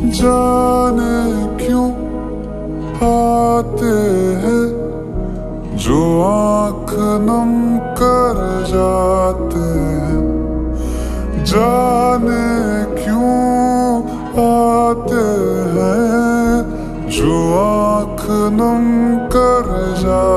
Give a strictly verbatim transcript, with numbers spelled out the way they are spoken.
जाने क्यों आते हैं जो आँख नम कर जाते हैं। जाने क्यों आते हैं जो आँख नम कर जाते हैं।